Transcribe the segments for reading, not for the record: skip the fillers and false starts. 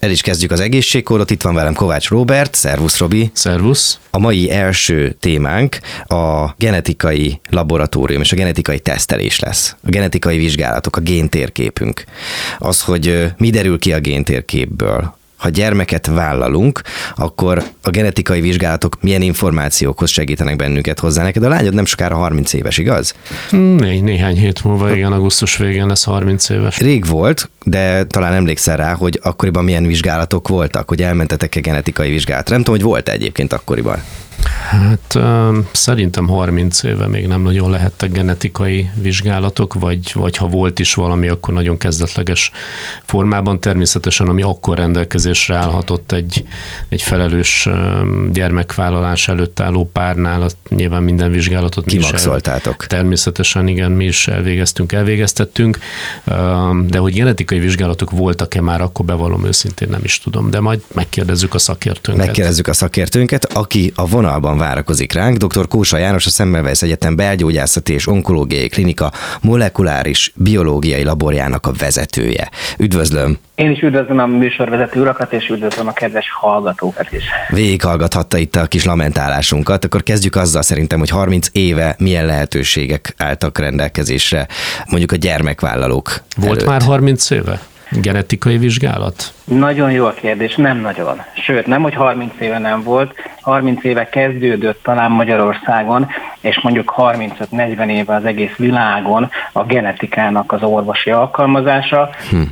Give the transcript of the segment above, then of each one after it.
el is kezdjük az egészségkódot. Itt van velem Kovács Róbert. Szervusz, Robi. Szervusz. A mai első témánk a genetikai laboratórium és a genetikai tesztelés lesz. A genetikai vizsgálatok, a géntérképünk. Az, hogy mi derül ki a géntérképből. Ha gyermeket vállalunk, akkor a genetikai vizsgálatok milyen információkhoz segítenek bennünket hozzá. Neked a lányod nem sokára 30 éves, igaz? Néhány hét múlva, igen, augusztus végén lesz 30 éves. Rég volt, de talán emlékszel rá, hogy akkoriban milyen vizsgálatok voltak, hogy elmentetek-e genetikai vizsgálatra. Nem tudom, hogy volt egyébként akkoriban. Hát szerintem 30 éve még nem nagyon lehettek genetikai vizsgálatok, vagy ha volt is valami, akkor nagyon kezdetleges formában. Természetesen, ami akkor rendelkezésre állhatott egy felelős gyermekvállalás előtt álló párnál, azt nyilván minden vizsgálatot kimaxoltátok. Természetesen igen, mi is elvégeztettünk, de hogy genetikai vizsgálatok voltak-e már, akkor bevallom őszintén nem is tudom, de majd megkérdezzük a szakértőnket. Aki a vonalban várakozik ránk, dr. Kósa János, a Semmelweis Egyetem belgyógyászati és onkológiai klinika molekuláris biológiai laborjának a vezetője. Üdvözlöm! Én is üdvözlöm a műsorvezető urakat, és üdvözlöm a kedves hallgatókat is. Végighallgathatta itt a kis lamentálásunkat, akkor kezdjük azzal szerintem, hogy 30 éve milyen lehetőségek álltak rendelkezésre, mondjuk a gyermekvállalók Volt előtt. Már 30 éve genetikai vizsgálat? Nagyon jó a kérdés, nem nagyon. Sőt, nem, hogy 30 éve nem volt, 30 éve kezdődött talán Magyarországon, és mondjuk 35-40 éve az egész világon a genetikának az orvosi alkalmazása.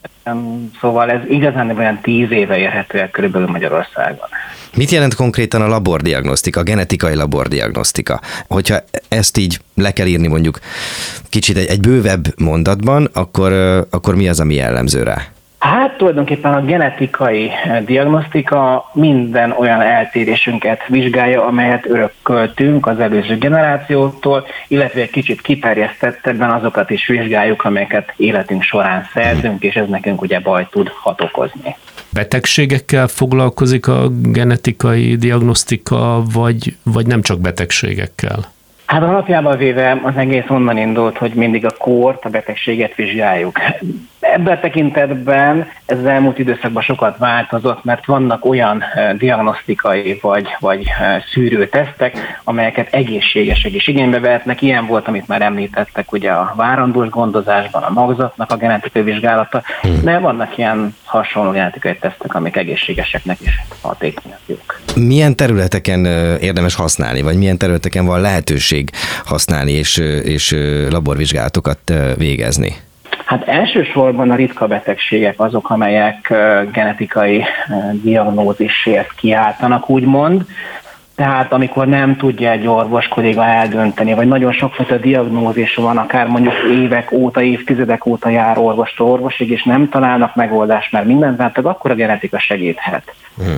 Szóval ez igazán olyan 10 éve érhető el körülbelül Magyarországon. Mit jelent konkrétan a labordiagnosztika, a genetikai labordiagnosztika? Hogyha ezt így le kell írni mondjuk kicsit egy bővebb mondatban, akkor mi az, ami jellemző rá? Hát tulajdonképpen a genetikai diagnosztika minden olyan eltérésünket vizsgálja, amelyet örököltünk az előző generációtól, illetve egy kicsit kiterjesztettebben azokat is vizsgáljuk, amelyeket életünk során szerzünk, és ez nekünk ugye bajt tudhat okozni. Betegségekkel foglalkozik a genetikai diagnosztika, vagy nem csak betegségekkel? Hát alapjában véve az egész onnan indult, hogy mindig a kórt, a betegséget vizsgáljuk. Ebben a tekintetben ez az elmúlt időszakban sokat változott, mert vannak olyan diagnosztikai vagy szűrőtesztek, amelyeket egészségesek is igénybe vehetnek. Ilyen volt, amit már említettek, ugye a várandós gondozásban, a magzatnak a genetikai vizsgálata, de vannak ilyen hasonló genetikai tesztek, amik egészségeseknek is hatékonyak jók. Milyen területeken érdemes használni, vagy milyen területeken van lehetőség használni és laborvizsgálatokat végezni? Hát elsősorban a ritka betegségek azok, amelyek genetikai diagnózisért kiáltanak, úgymond. Tehát amikor nem tudja egy orvos kolléga eldönteni, vagy nagyon sokfajta diagnózis van, akár mondjuk évek óta, évtizedek óta jár orvostól orvosig, és nem találnak megoldást, mert mindent láttak, akkor a genetika segíthet.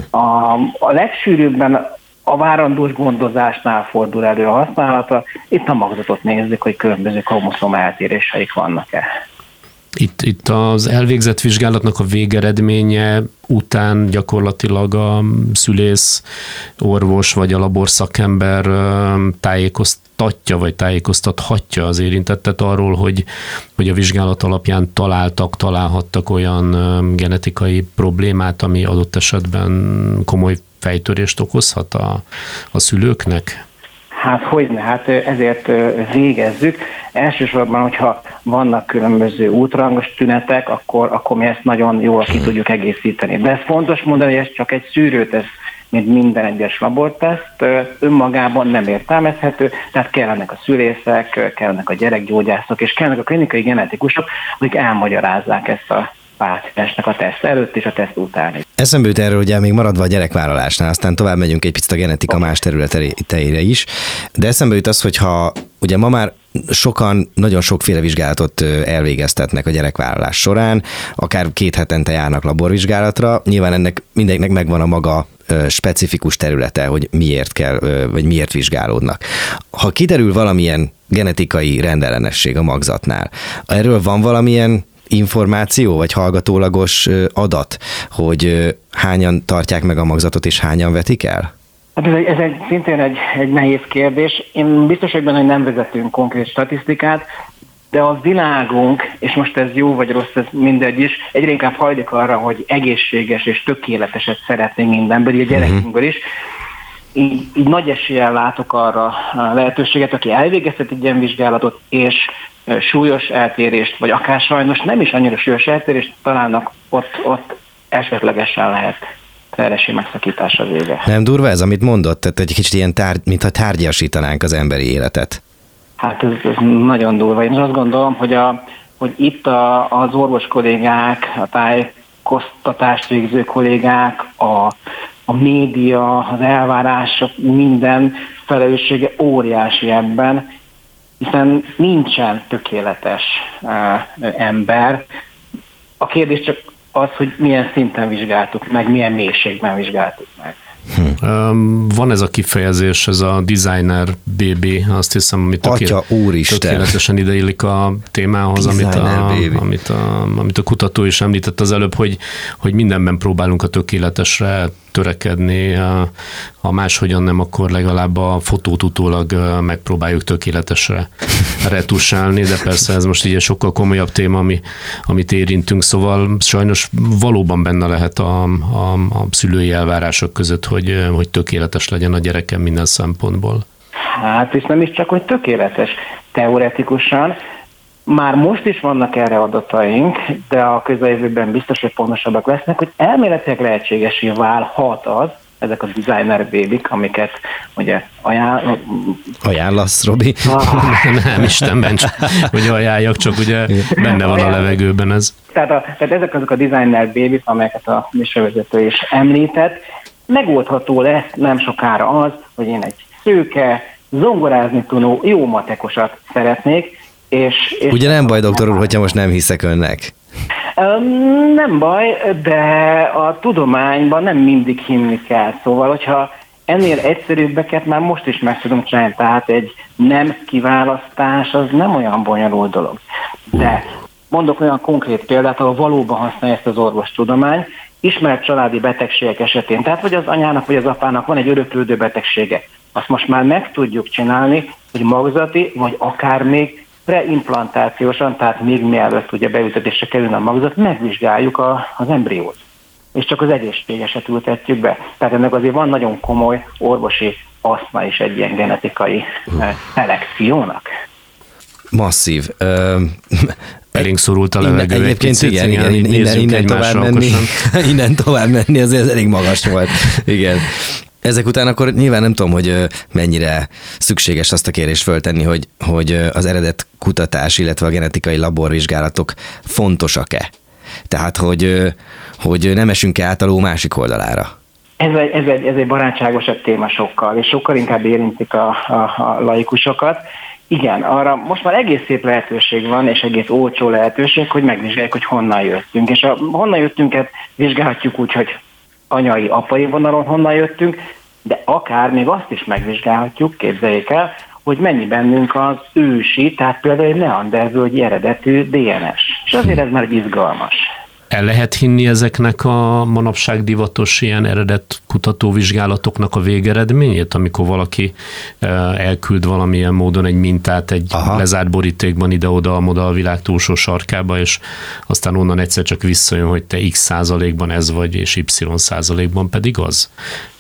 A legsűrűbben a várandós gondozásnál fordul elő a használata. Itt a magzatot nézzük, hogy különböző kromoszóm eltéréseik vannak-e. Itt az elvégzett vizsgálatnak a végeredménye után gyakorlatilag a szülész, orvos vagy a laborszakember tájékoztatja vagy tájékoztathatja az érintettet arról, hogy a vizsgálat alapján találhattak olyan genetikai problémát, ami adott esetben komoly fejtörést okozhat a szülőknek? Hát hogyne, hát ezért végezzük. Elsősorban, hogyha vannak különböző útrangos tünetek, akkor mi ezt nagyon jól ki tudjuk egészíteni. De ez fontos mondani, hogy ez csak egy szűrőteszt, mint minden egyes laborteszt, önmagában nem értelmezhető, tehát kellenek a szülészek, kellenek a gyerekgyógyászok, és kellenek a klinikai genetikusok, akik elmagyarázzák ezt a páciensnek a teszt előtt és a teszt után. Eszembe jut erről, ugye még maradva a gyerekvállalásnál, aztán tovább megyünk egy picit a genetika más területeire is, de eszembe jut az, hogyha ugye ma már sokan nagyon sokféle vizsgálatot elvégeztetnek a gyerekvállalás során, akár 2 hetente járnak laborvizsgálatra, nyilván ennek mindenkinek megvan a maga specifikus területe, hogy miért kell, vagy miért vizsgálódnak. Ha kiderül valamilyen genetikai rendellenesség a magzatnál, erről van valamilyen információ, vagy hallgatólagos adat, hogy hányan tartják meg a magzatot, és hányan vetik el? Hát ez szintén egy nehéz kérdés. Én biztos vagyok benne, hogy nem vezetünk konkrét statisztikát. de a világunk, és most ez jó vagy rossz, ez mindegy is, egyre inkább hajlik arra, hogy egészséges és tökéleteset szeretnénk mindenből, így a gyerekünkből is. Így nagy eséllyel látok arra a lehetőséget, aki elvégezhet egy ilyen vizsgálatot, és súlyos eltérést, vagy akár sajnos nem is annyira súlyos eltérést találnak, ott esetlegesen lehet terhesség megszakítása vége. Nem durva ez, amit mondott? Tehát egy kicsit ilyen mintha tárgyasítanánk az emberi életet. Hát ez nagyon durva. Én azt gondolom, hogy itt az orvos kollégák, a tájékoztatást végző kollégák, a média, az elvárások, minden felelőssége óriási ebben, hiszen nincsen tökéletes ember. A kérdés csak az, hogy milyen szinten vizsgáltuk meg, milyen mélységben vizsgáltuk meg. Van ez a kifejezés, ez a designer BB, azt hiszem, amit tökéletesen ideillik a témához, amit a kutató is említett az előbb, hogy mindenben próbálunk a tökéletesre törekedni, ha máshogyan nem, akkor legalább a fotót utólag megpróbáljuk tökéletesre retusálni, de persze ez most így egy sokkal komolyabb téma, amit érintünk, szóval sajnos valóban benne lehet a szülői elvárások között, hogy tökéletes legyen a gyerekem minden szempontból. Hát és nem is csak, hogy tökéletes. Teoretikusan már most is vannak erre adataink, de a közeljövőben biztos, hogy pontosabbak lesznek, hogy elméletileg lehetségesé válhat az, ezek a designer babyk, amiket ugye ajánlasz, Robi? Nem, Istenben, hogy ajánljak, csak ugye benne van a levegőben ez. Tehát ezek azok a designer babyk, amelyeket a műsorvezető is említett, megoldható lesz nem sokára az, hogy én egy szőke, zongorázni tudó, jó matekosat szeretnék, és ugye nem baj, doktor úr, hogyha most nem hiszek önnek? Nem baj, de a tudományban nem mindig hinni kell. Szóval, hogyha ennél egyszerűbbeket már most is meg tudom csinálni, tehát egy nem kiválasztás az nem olyan bonyolult dolog. De mondok olyan konkrét példát, ahol valóban használja ezt az orvostudomány, ismert családi betegségek esetén, tehát vagy az anyának, vagy az apának van egy öröklődő betegsége. Azt most már meg tudjuk csinálni, hogy magzati, vagy akár még preimplantációsan, tehát még mielőtt ugye beültetésre kerülne a magzat, megvizsgáljuk az embriót. És csak az egészségeset ültetjük be. Tehát ennek azért van nagyon komoly orvosi haszna is egy ilyen genetikai szelekciónak. Masszív. Elénk szorult a levegő. Egyébként igen, innen tovább menni azért elég magas volt. Igen. Ezek után akkor nyilván nem tudom, hogy mennyire szükséges azt a kérést föltenni, hogy az eredet kutatás, illetve a genetikai laborvizsgálatok fontosak-e? Tehát, hogy nem esünk-e át a ló másik oldalára? Ez egy barátságosabb téma sokkal, és sokkal inkább érintik a laikusokat. Igen, arra most már egész szép lehetőség van, és egész olcsó lehetőség, hogy megvizsgáljuk, hogy honnan jöttünk. És a honnan jöttünket vizsgálhatjuk úgy, hogy anyai, apai vonalon honnan jöttünk, de akár még azt is megvizsgálhatjuk, képzeljék el, hogy mennyi bennünk az ősi, tehát például egy neandervölgyi eredetű DNS. És azért ez már izgalmas. El lehet hinni ezeknek a manapság divatos ilyen eredet kutatóvizsgálatoknak a végeredményét, amikor valaki elküld valamilyen módon egy mintát egy lezárt borítékban ide-oda a világ túlsó sarkába, és aztán onnan egyszer csak visszajön, hogy te X százalékban ez vagy, és Y százalékban pedig az.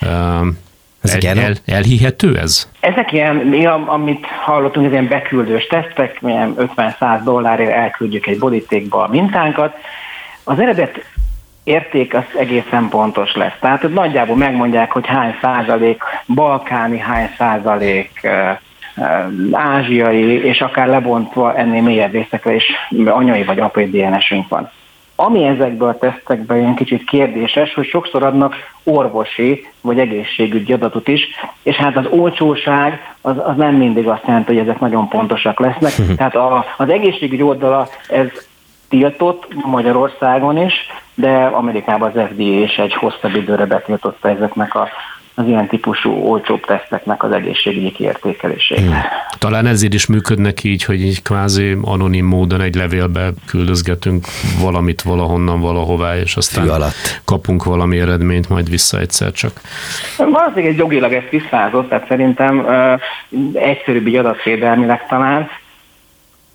Elhihető ez? Ezek ilyen, amit hallottunk, ez ilyen beküldős tesztek, milyen $50-100 elküldjük egy borítékba a mintánkat. Az eredet érték az egészen pontos lesz. Tehát hogy nagyjából megmondják, hogy hány százalék balkáni, hány százalék ázsiai, és akár lebontva ennél mélyebb részekre is anyai vagy apai DNS-ünk van. Ami ezekből a tesztekben ilyen kicsit kérdéses, hogy sokszor adnak orvosi vagy egészségügyi adatot is, és hát az olcsóság az nem mindig azt jelenti, hogy ezek nagyon pontosak lesznek. Tehát az egészségügyi oldala ez tiltott Magyarországon is, de Amerikában az FDA is egy hosszabb időre betiltotta ezeknek az ilyen típusú olcsóbb teszteknek az egészségügyi kiértékelését. Talán ezért is működnek így, hogy így kvázi anonim módon egy levélbe küldözgetünk valamit valahonnan valahová, és aztán kapunk valami eredményt majd vissza egyszer csak. Valószínűleg egy jogilag ez tisztázott, tehát szerintem egyszerűbb így adatvédelmileg talán.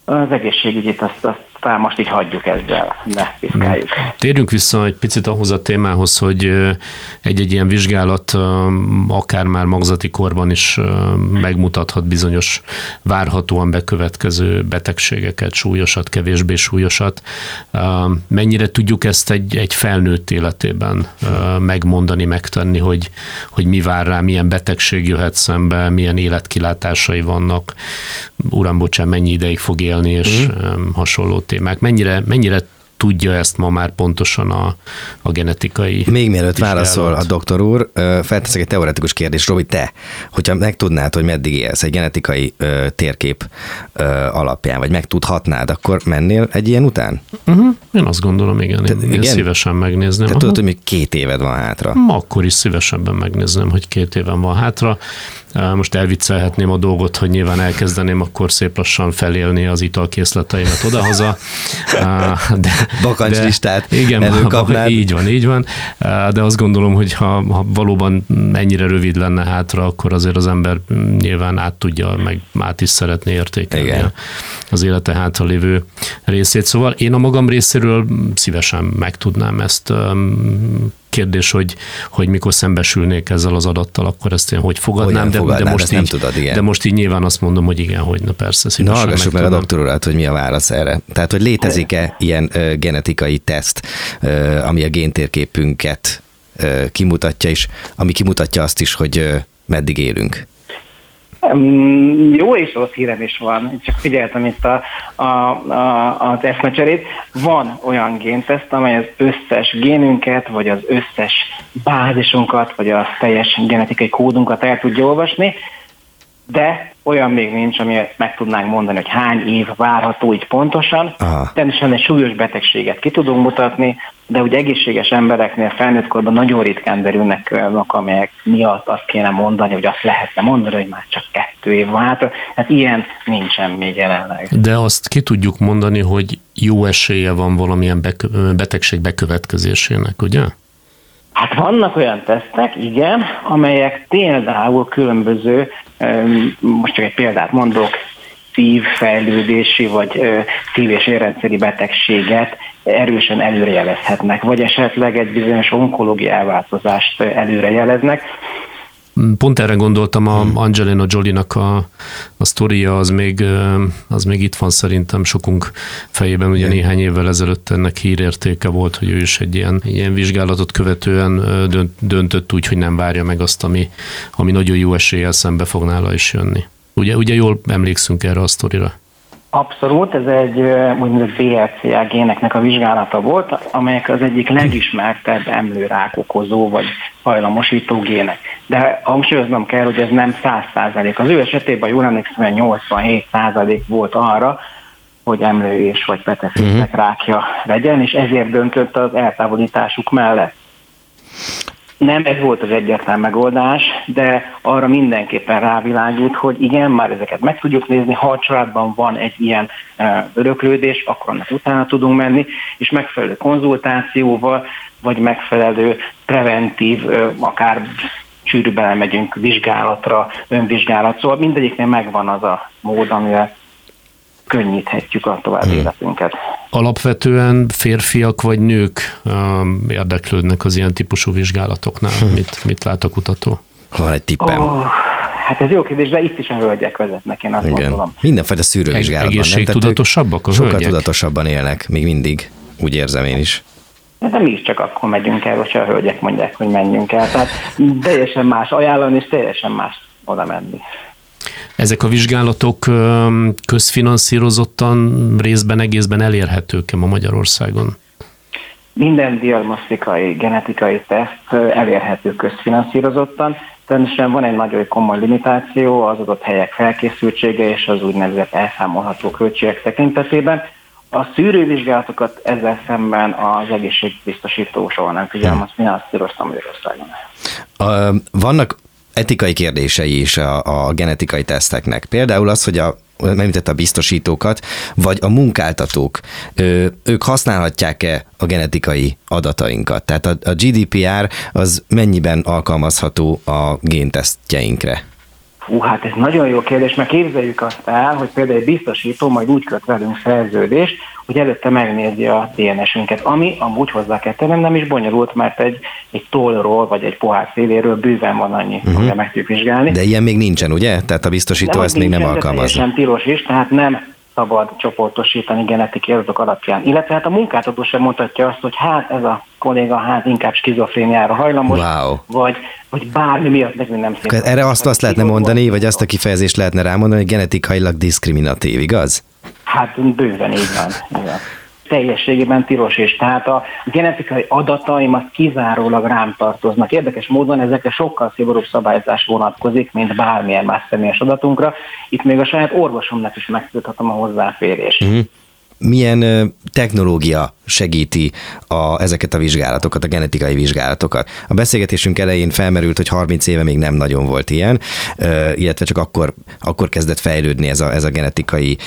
az egészségügyit azt talán most így hagyjuk ezzel, ne piszkáljuk. Térjünk vissza egy picit ahhoz a témához, hogy egy ilyen vizsgálat akár már magzati korban is megmutathat bizonyos várhatóan bekövetkező betegségeket, súlyosat, kevésbé súlyosat. Mennyire tudjuk ezt egy felnőtt életében megmondani, megtenni, hogy mi vár rá, milyen betegség jöhet szembe, milyen életkilátásai vannak, uram, bocsán, mennyi ideig fog élni, és hasonló témák. Mennyire tudja ezt ma már pontosan a genetikai... Még mielőtt válaszol a doktor úr, felteszek egy teoretikus kérdést. Robi, te, hogyha megtudnád, hogy meddig élsz egy genetikai térkép alapján, vagy megtudhatnád, akkor mennél egy ilyen után? Én azt gondolom, igen. Én szívesen megnézném. Te tudod, hogy még 2 éved van hátra. Akkor is szívesebben megnézném, hogy 2 éven van hátra. Most elviccelhetném a dolgot, hogy nyilván elkezdeném akkor szép lassan felélni az italkészleteimet odahaza. Bakancslistát előkapnád. Így van. De azt gondolom, hogy ha valóban ennyire rövid lenne hátra, akkor azért az ember nyilván át tudja, meg át is szeretné értékelni az élete hátra lévő részét. Szóval én a magam részéről szívesen megtudnám ezt. Kérdés, hogy mikor szembesülnék ezzel az adattal, akkor ezt én hogy fogadnám, de most így nyilván azt mondom, hogy igen, hogy persze szívesen. Na, hallgassuk meg a doktor urat, hogy mi a válasz erre. Tehát, hogy létezik-e ilyen genetikai teszt, ami a géntérképünket kimutatja, és ami kimutatja azt is, hogy meddig élünk? Jó és rossz hírem is van, csak figyeltem itt az eszmecserét. Van olyan génteszt, amely az összes génünket, vagy az összes bázisunkat, vagy a teljes genetikai kódunkat el tudja olvasni, de olyan még nincs, ami meg tudnánk mondani, hogy hány év várható így pontosan. Természetesen egy súlyos betegséget ki tudunk mutatni, de ugye egészséges embereknél felnőtt korban nagyon ritkán derülnek olyanok, amelyek miatt azt kéne mondani, hogy azt lehetne mondani, hogy már csak 2 év van hátra. Hát ilyen nincsen még jelenleg. De azt ki tudjuk mondani, hogy jó esélye van valamilyen betegség bekövetkezésének, ugye? Hát vannak olyan tesztek, igen, amelyek például különböző, most csak egy példát mondok, szívfejlődési vagy szív- és érrendszeri betegséget erősen előrejelezhetnek, vagy esetleg egy bizonyos onkológiai elváltozást előrejeleznek. Pont erre gondoltam, a Angelina Jolie-nak a sztoria, az még itt van szerintem sokunk fejében, ugye néhány évvel ezelőtt ennek hírértéke volt, hogy ő is egy ilyen vizsgálatot követően döntött úgy, hogy nem várja meg azt, ami nagyon jó eséllyel szembe fog nála is jönni. Ugye jól emlékszünk erre a sztorira? Abszolút, ez egy úgynevezett BRCA géneknek a vizsgálata volt, amelyek az egyik legismertebb emlőrák okozó vagy hajlamosító gének. De hangsúlyoznom kell, hogy ez nem 100%. Az ő esetében, jól emlékszem, 87% volt arra, hogy emlőés vagy petefészek rákja legyen, és ezért döntött az eltávolításuk mellett. Nem ez volt az egyetlen megoldás, de arra mindenképpen rávilágít, hogy igen, már ezeket meg tudjuk nézni, ha a családban van egy ilyen öröklődés, akkor annak utána tudunk menni, és megfelelő konzultációval, vagy megfelelő preventív, akár sűrűbben elmegyünk vizsgálatra, önvizsgálat, szóval mindegyiknél megvan az a mód, amivel könnyíthetjük a további életünket. Alapvetően férfiak vagy nők érdeklődnek az ilyen típusú vizsgálatoknál? Mit lát a kutató? Van egy tippem. Hát ez jó kérdés, de itt is a hölgyek vezetnek, én azt gondolom. Mindenfajta szűrővizsgálatban. Egészségtudatosabbak a hölgyek? Sokkal tudatosabban élnek, még mindig. Úgy érzem én is. De mi is csak akkor megyünk el, hogyha a hölgyek mondják, hogy menjünk el. Tehát teljesen más ajánlani, és teljesen más oda menni. Ezek a vizsgálatok közfinanszírozottan, részben, egészben elérhetők-e ma Magyarországon? Minden diagnosztikai, genetikai teszt elérhető közfinanszírozottan. Természetesen van egy nagyon komoly limitáció az adott helyek felkészültsége és az úgynevezett elszámolható költségek tekintetében. A szűrővizsgálatokat ezzel szemben az egészségbiztosító soha nem figyelem, azt finanszíroztam Magyarországon. Vannak etikai kérdései is a genetikai teszteknek. Például az, hogy említette a biztosítókat, vagy a munkáltatók, ők használhatják-e a genetikai adatainkat? Tehát a GDPR az mennyiben alkalmazható a géntesztjeinkre? Hát ez nagyon jó kérdés, mert képzeljük azt el, hogy például egy biztosító majd úgy köt velünk szerződést, hogy előtte megnézi a DNS-ünket, ami amúgy hozzá kell tennem, nem is bonyolult, mert egy tollról vagy egy pohár széléről bőven van annyi, hogy meg tudjuk vizsgálni. De ilyen még nincsen, ugye? Tehát a biztosító ezt még nem alkalmazza. Nem tilos is, tehát nem szabad csoportosítani genetikai adatok alapján. Illetve hát a munkáltató sem mondhatja azt, hogy hát ez a kolléga inkább skizofréniára hajlamos, vagy bármi miatt nekünk nem szép. Erre azt lehetne mondani, vagy azt a kifejezést lehetne rámondani, hogy genetikailag diszkriminatív, igaz? Hát bőven így van. Igen. Teljességében tilos is. Tehát a genetikai adataim az kizárólag rám tartoznak. Érdekes módon ezekre sokkal szigorúbb szabályozás vonatkozik, mint bármilyen más személyes adatunkra. Itt még a saját orvosomnak is megtilthatom a hozzáférést. Milyen technológia segíti ezeket a vizsgálatokat, a genetikai vizsgálatokat? A beszélgetésünk elején felmerült, hogy 30 éve még nem nagyon volt ilyen, illetve csak akkor kezdett fejlődni ez a genetikai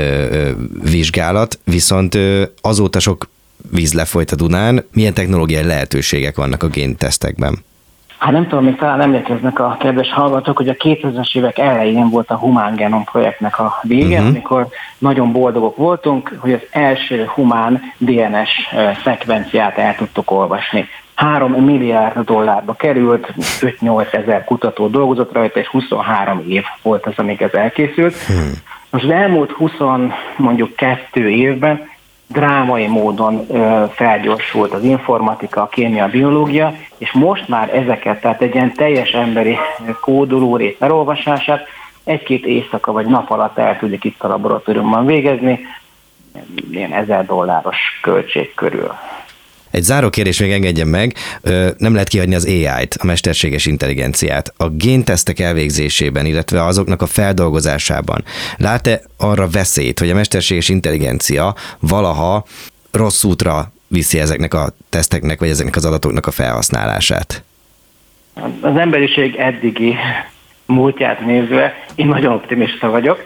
vizsgálat, viszont azóta sok víz lefolyt a Dunán. Milyen technológiai lehetőségek vannak a géntesztekben? Hát nem tudom, még talán emlékeznek a kedves hallgatók, hogy a 2000-es évek elején volt a Humán Genom projektnek a vége, amikor nagyon boldogok voltunk, hogy az első humán DNS szekvenciát el tudtuk olvasni. 3 milliárd dollárba került, 5-8 ezer kutató dolgozott rajta, és 23 év volt az, amíg ez elkészült. Most az elmúlt 22 évben drámai módon felgyorsult az informatika, a kémia, a biológia, és most már ezeket, tehát egy ilyen teljes emberi kódolórét elolvasását 1-2 éjszaka vagy nap alatt el tudjuk itt a laboratóriumban végezni, ilyen $1000 költség körül. Egy záró kérdés még engedjen meg, nem lehet kihagyni az AI-t, a mesterséges intelligenciát. A géntesztek elvégzésében, illetve azoknak a feldolgozásában lát-e arra veszélyt, hogy a mesterséges intelligencia valaha rossz útra viszi ezeknek a teszteknek, vagy ezeknek az adatoknak a felhasználását? Az emberiség eddigi múltját nézve, én nagyon optimista vagyok.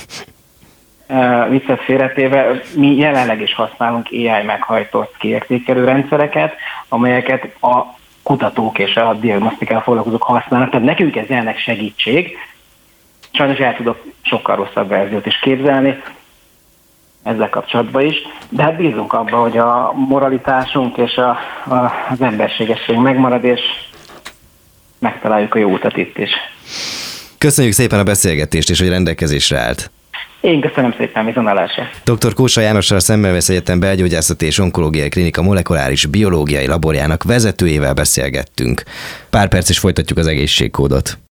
Viccet félretéve, mi jelenleg is használunk AI meghajtott kiértékelő rendszereket, amelyeket a kutatók és a diagnosztikával foglalkozók használnak. Tehát nekünk ez ennek segítség. Sajnos el tudok sokkal rosszabb verziót is képzelni ezzel kapcsolatban is, de hát bízunk abban, hogy a moralitásunk és az emberségesség megmarad, és megtaláljuk a jó utat itt is. Köszönjük szépen a beszélgetést, és hogy rendelkezésre állt. Én köszönöm szépen, viszontlátásra. Dr. Kósa Jánossal, a Szemmelweis Egyetem Belgyógyászati és Onkológiai Klinika molekuláris biológiai laborjának vezetőjével beszélgettünk. Pár perc is folytatjuk az egészségkódot.